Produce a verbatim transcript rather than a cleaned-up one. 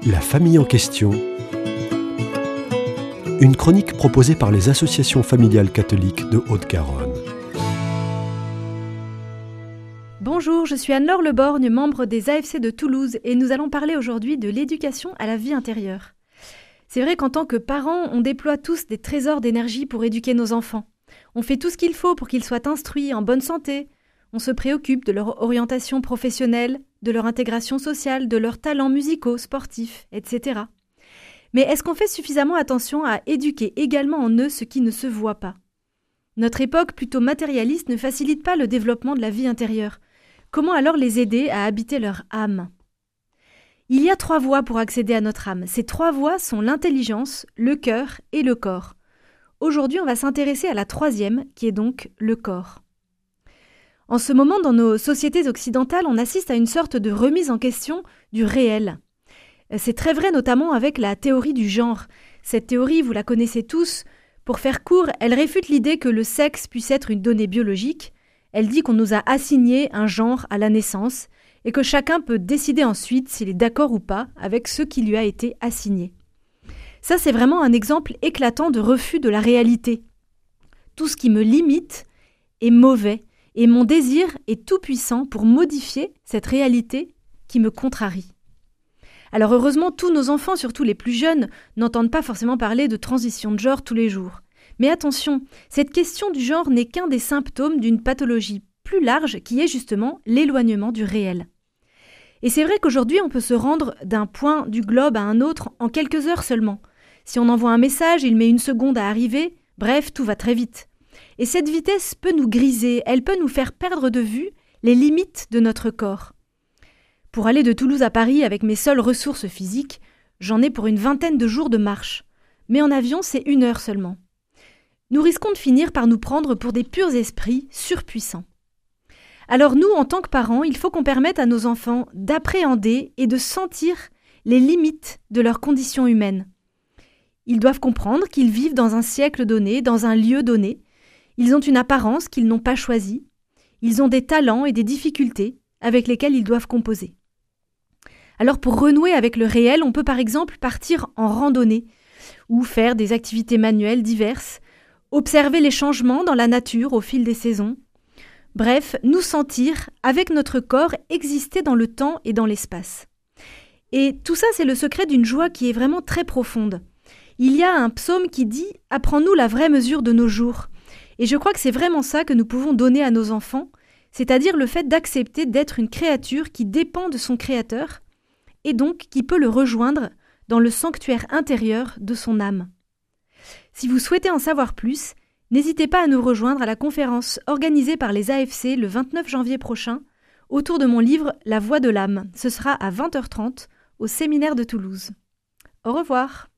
La famille en question. Une chronique proposée par les associations familiales catholiques de Haute-Garonne. Bonjour, je suis Anne-Laure Leborgne, membre des A F C de Toulouse, et nous allons parler aujourd'hui de l'éducation à la vie intérieure. C'est vrai qu'en tant que parents, on déploie tous des trésors d'énergie pour éduquer nos enfants. On fait tout ce qu'il faut pour qu'ils soient instruits, en bonne santé. On se préoccupe de leur orientation professionnelle, de leur intégration sociale, de leurs talents musicaux, sportifs, et cetera. Mais est-ce qu'on fait suffisamment attention à éduquer également en eux ce qui ne se voit pas ? Notre époque plutôt matérialiste ne facilite pas le développement de la vie intérieure. Comment alors les aider à habiter leur âme ? Il y a trois voies pour accéder à notre âme. Ces trois voies sont l'intelligence, le cœur et le corps. Aujourd'hui, on va s'intéresser à la troisième, qui est donc le corps. En ce moment, dans nos sociétés occidentales, on assiste à une sorte de remise en question du réel. C'est très vrai notamment avec la théorie du genre. Cette théorie, vous la connaissez tous. Pour faire court, elle réfute l'idée que le sexe puisse être une donnée biologique. Elle dit qu'on nous a assigné un genre à la naissance et que chacun peut décider ensuite s'il est d'accord ou pas avec ce qui lui a été assigné. Ça, c'est vraiment un exemple éclatant de refus de la réalité. Tout ce qui me limite est mauvais et mon désir est tout puissant pour modifier cette réalité qui me contrarie. Alors heureusement, tous nos enfants, surtout les plus jeunes, n'entendent pas forcément parler de transition de genre tous les jours. Mais attention, cette question du genre n'est qu'un des symptômes d'une pathologie plus large qui est justement l'éloignement du réel. Et c'est vrai qu'aujourd'hui, on peut se rendre d'un point du globe à un autre en quelques heures seulement. Si on envoie un message, il met une seconde à arriver, bref, tout va très vite. Et cette vitesse peut nous griser, elle peut nous faire perdre de vue les limites de notre corps. Pour aller de Toulouse à Paris avec mes seules ressources physiques, j'en ai pour une vingtaine de jours de marche. Mais en avion, c'est une heure seulement. Nous risquons de finir par nous prendre pour des purs esprits surpuissants. Alors nous, en tant que parents, il faut qu'on permette à nos enfants d'appréhender et de sentir les limites de leur condition humaine. Ils doivent comprendre qu'ils vivent dans un siècle donné, dans un lieu donné. Ils ont une apparence qu'ils n'ont pas choisie. Ils ont des talents et des difficultés avec lesquels ils doivent composer. Alors pour renouer avec le réel, on peut par exemple partir en randonnée ou faire des activités manuelles diverses, observer les changements dans la nature au fil des saisons. Bref, nous sentir, avec notre corps, exister dans le temps et dans l'espace. Et tout ça, c'est le secret d'une joie qui est vraiment très profonde. Il y a un psaume qui dit « Apprends-nous la vraie mesure de nos jours ». Et je crois que c'est vraiment ça que nous pouvons donner à nos enfants, c'est-à-dire le fait d'accepter d'être une créature qui dépend de son créateur et donc qui peut le rejoindre dans le sanctuaire intérieur de son âme. Si vous souhaitez en savoir plus, n'hésitez pas à nous rejoindre à la conférence organisée par les A F C le vingt-neuf janvier prochain autour de mon livre « La voix de l'âme ». Ce sera à vingt heures trente au séminaire de Toulouse. Au revoir.